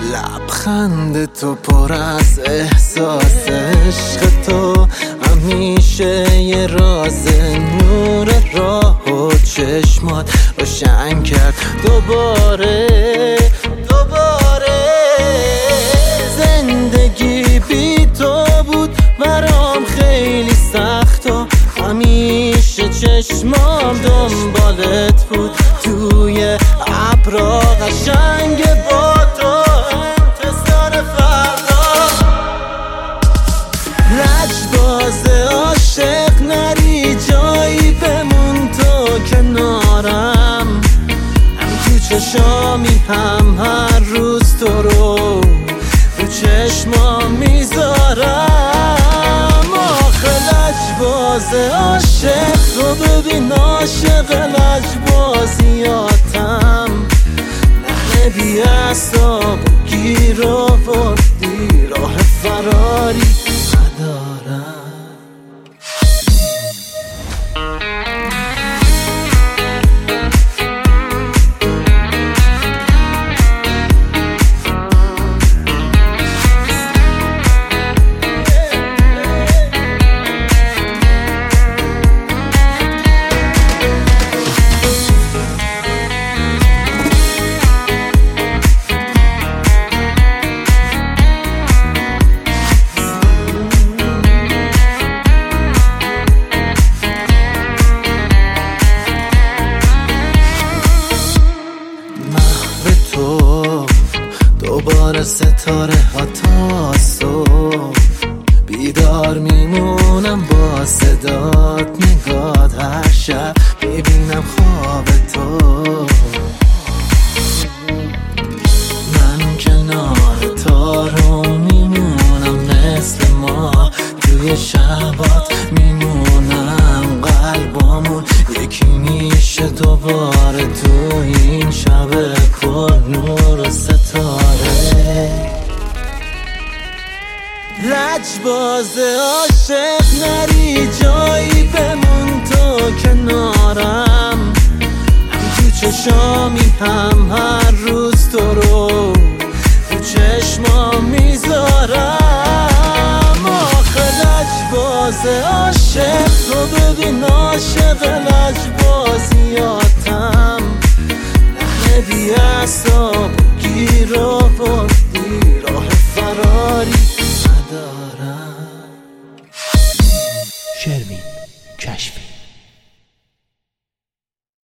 لبخند تو پر از احساس عشق تو همیشه یه راز، نور راه و چشمات روشن کرد دوباره. زندگی بی تو بود برام خیلی سخت و همیشه چشمام دنبالت بود توی ابرا قشنگ با تو انتظار فردا. لجباز عاشق نری جایی بمون تو کنارم، هم تو چشامی هم هر روز تو رو چشمام میذارم. آخه لجباز عاشق رو ببین، عاشق لجبازیاتم. نه بی اعصاب گیر آوردی، راه فراری ندارم. دوباره ستاره ها تا صبح بیدار میمونم با صدات، نگات هر شب ببینم خواب تو. من کنار تو رو میمونم مثل ما، توی شبات میمونم قلبامون یکی میشه دوباره تو این شب پر نور و ستاره. لجباز عاشق نری جایی بمون تو کنارم، هم تو چشامی هم هر روز تو رو چشمام میذارم. آخه لجباز عاشق رو ببین، عاشق لجباز